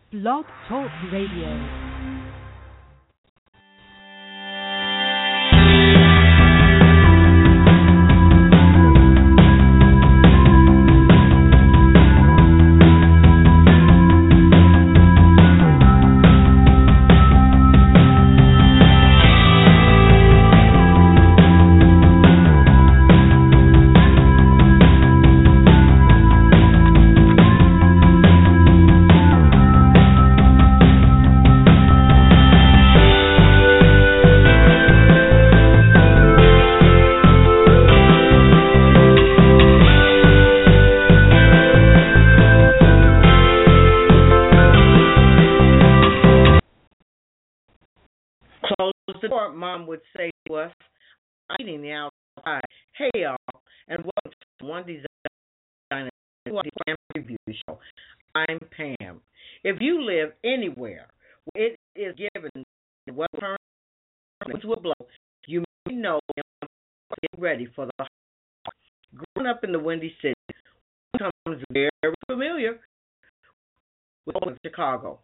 Blog Talk Radio. Mom would say to us, I'm eating the outside. Hey, y'all, and welcome to One Design Review Show. I'm Pam. If you live anywhere where it is given what winds will blow, you may know get ready for the hot. Growing up in the Windy City becomes very familiar with Chicago.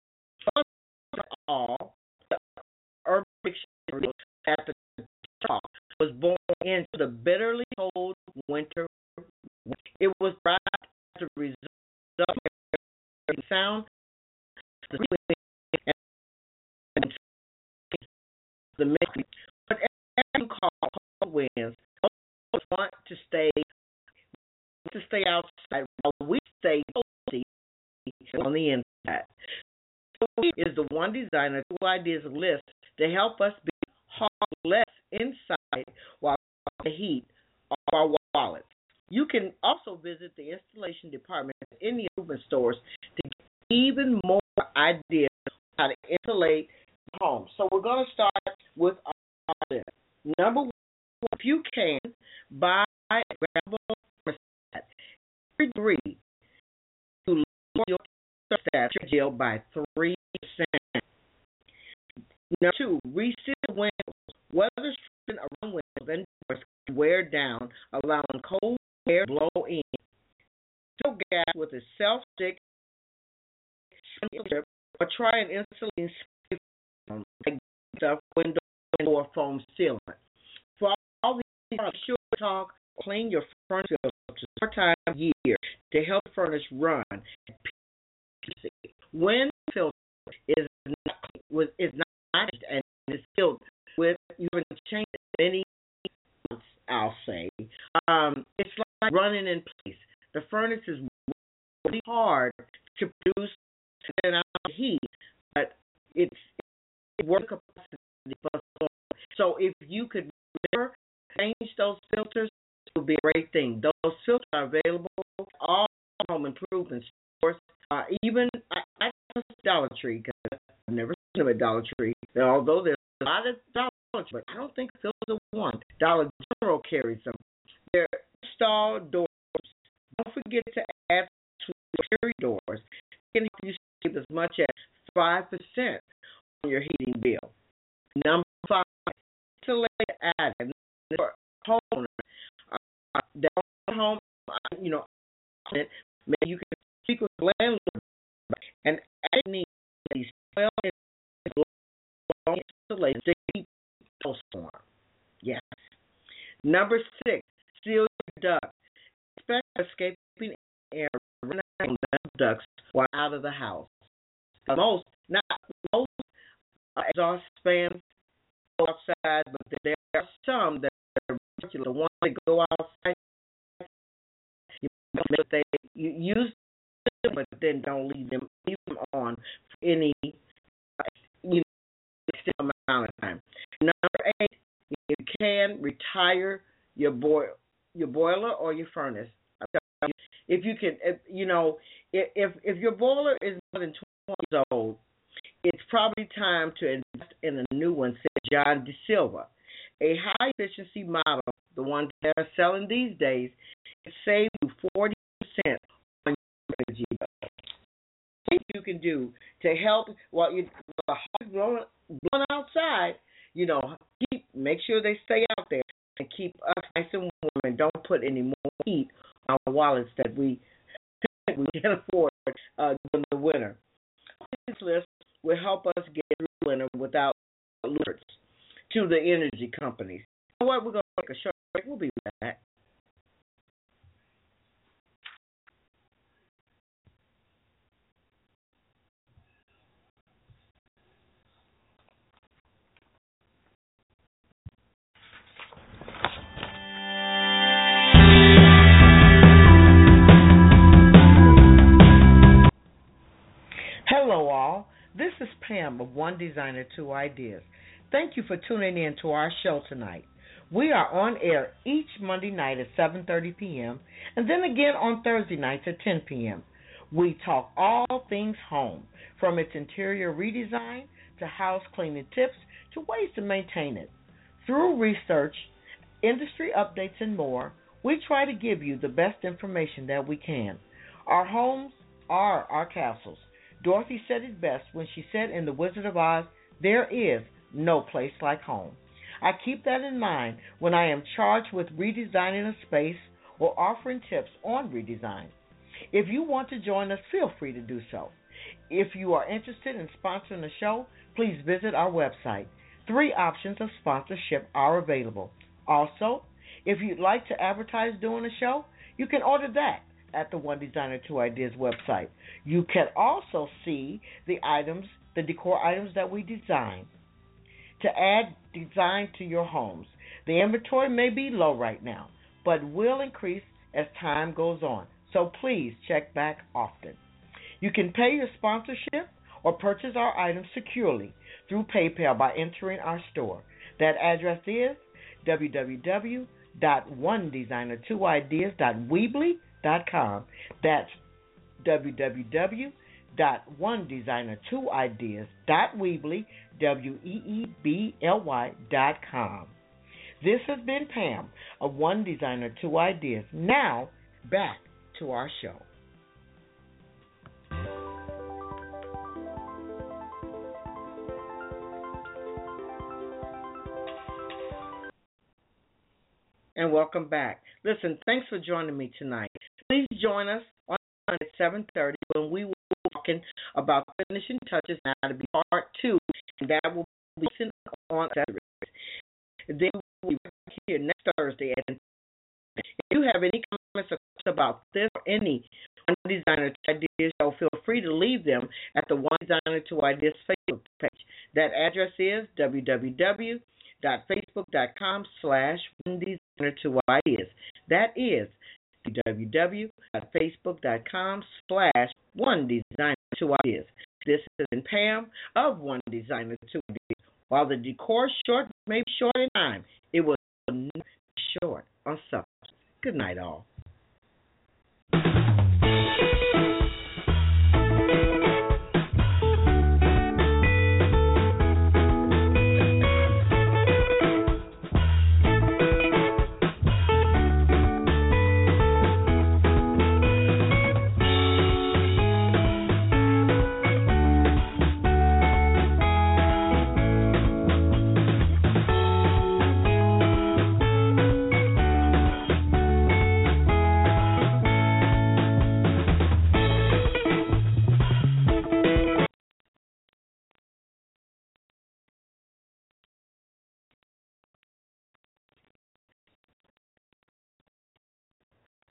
All the urban dictionary at the top was born into the bitterly cold winter. It was brought as a result of the sound, the wind, and the mix. Whatever you call cold winds, most want to stay outside while we stay cozy on the inside. Is the One Designer Two Ideas list to help us be hard less inside while the heat of our wallets. You can also visit the installation department in the improvement stores to get even more ideas on how to insulate the home. So we're going to start with our list. Number one, if you can, buy a grabbable thermostat. Every degree to lower your thermostat jail by 3%. Number two, reseal windows. Weather-stricken around windows and doors can wear down, allowing cold air to blow in. Fill gaps with a self-stick or try an insulating spray foam like stuff, window and door foam sealant. For all these, be sure to talk, clean your furnace filters 4 times a year to help the furnace run. When the filter is not and is filled with, you can change many, I'll say. It's like running in place. The furnace is really hard to produce and out the heat, but it's work capacity for the storm. So if you could never change those filters, it would be a great thing. Those filters are available at all home improvement stores. Even I Dollar Tree, because I've never seen them at Dollar Tree. Although there's a lot of Dollar Tree, but I don't think filters are one. Dollar General carries them. They're installed doors. Don't forget to add security doors. It can help you save as much as 5% on your heating bill. Number 5, insulate the attic. For homeowners, down home, maybe you can speak with the landlord and add needs these 12 insulation to keep the storm. Yes. Number 6, seal your ducts. Expect escaping air running out of ducts while out of the house. Most exhaust fans go outside, but there are some that are the ones that go outside. You use them, but then don't leave them on for any extended amount of time. Number 8, you can retire your boiler or your furnace. If you can, if your boiler is more than 20 years old, it's probably time to invest in a new one, said John DeSilva. A high-efficiency model, the one they're selling these days, can save you 40% on your energy bill. What you can do to help while the hot blowing outside, make sure they stay out there and keep us nice and warm and don't put any more heat on our wallets that we can afford during the winter. list will help us get through winter without alerts to the energy companies. You know what? We're going to take a short break. We'll be back. Hello, all. This is Pam of One Designer, Two Ideas. Thank you for tuning in to our show tonight. We are on air each Monday night at 7:30 p.m. and then again on Thursday nights at 10 p.m. We talk all things home, from its interior redesign to house cleaning tips to ways to maintain it. Through research, industry updates, and more, we try to give you the best information that we can. Our homes are our castles. Dorothy said it best when she said in The Wizard of Oz, there is no place like home. I keep that in mind when I am charged with redesigning a space or offering tips on redesign. If you want to join us, feel free to do so. If you are interested in sponsoring the show, please visit our website. 3 options of sponsorship are available. Also, if you'd like to advertise during the show, you can order that at the One Designer, Two Ideas website. You can also see the decor items that we design to add design to your homes. The inventory may be low right now, but will increase as time goes on. So please check back often. You can pay your sponsorship or purchase our items securely through PayPal by entering our store. That address is www.onedesigner2ideas.weebly.com. That's www.onedesigner2ideas.weebly.com. This has been Pam of One Designer, Two Ideas. Now, back to our show. And welcome back. Listen, thanks for joining me tonight. Please join us on at 7:30 when we will be talking about finishing touches now to be part 2, and that will be sent on Saturday. Then we'll be back here next Thursday. And if you have any comments or questions about this or any One Designer Two Ideas show, feel free to leave them at the One Designer Two Ideas Facebook page. That address is www.facebook.com/OneDesigner2Ideas. That is www.facebook.com/OneDesigner2Ideas. This has been Pam of One Designer Two Ideas. While the decor short may be short in time, it will not be short on substance. Good night, all.